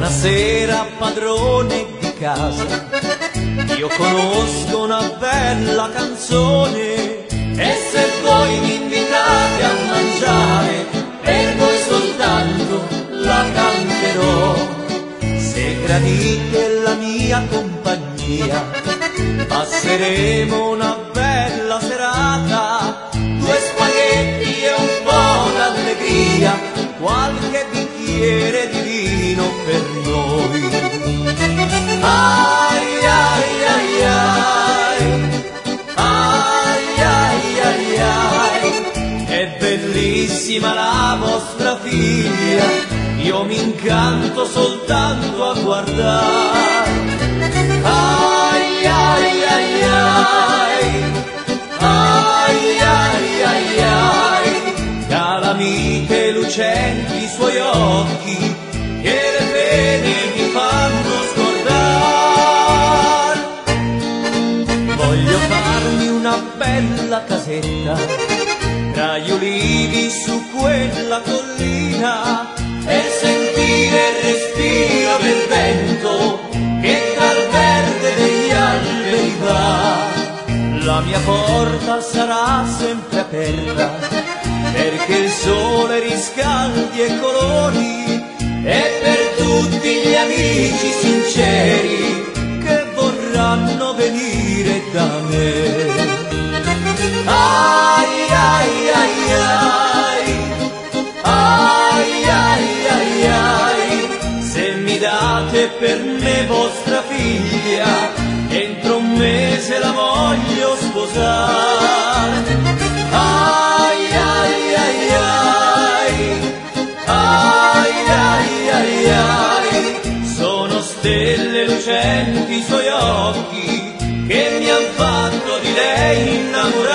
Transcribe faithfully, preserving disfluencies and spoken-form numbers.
Buonasera padrone di casa, io conosco una bella canzone e se voi mi invitate a mangiare, per voi soltanto la canterò. Se gradite la mia compagnia, passeremo una bella serata, due spaghetti e un po' d'allegria, qualche bicchiere di vino per noi. Ai ai ai ai, ai ai ai ai, è bellissima la vostra figlia, io mi incanto soltanto a guardare. Ai ai ai ai, ai ai ai ai, calamite lucenti i suoi occhi, che le pene mi fanno scordare. Voglio farmi una bella casetta tra gli ulivi su quella collina e sentire il respiro del vento che dal verde degli alberi va. La mia porta sarà sempre aperta perché il sole riscaldi e colori, e per tutti gli amici sinceri che vorranno venire da me. Ai ai ai ai, ai ai ai ai, se mi date per me vostra figlia, entro un mese la voglio sposare. Ai ai ai ai, ai ai ai ai, sono stelle lucenti i suoi occhi che mi han fatto di lei innamorare.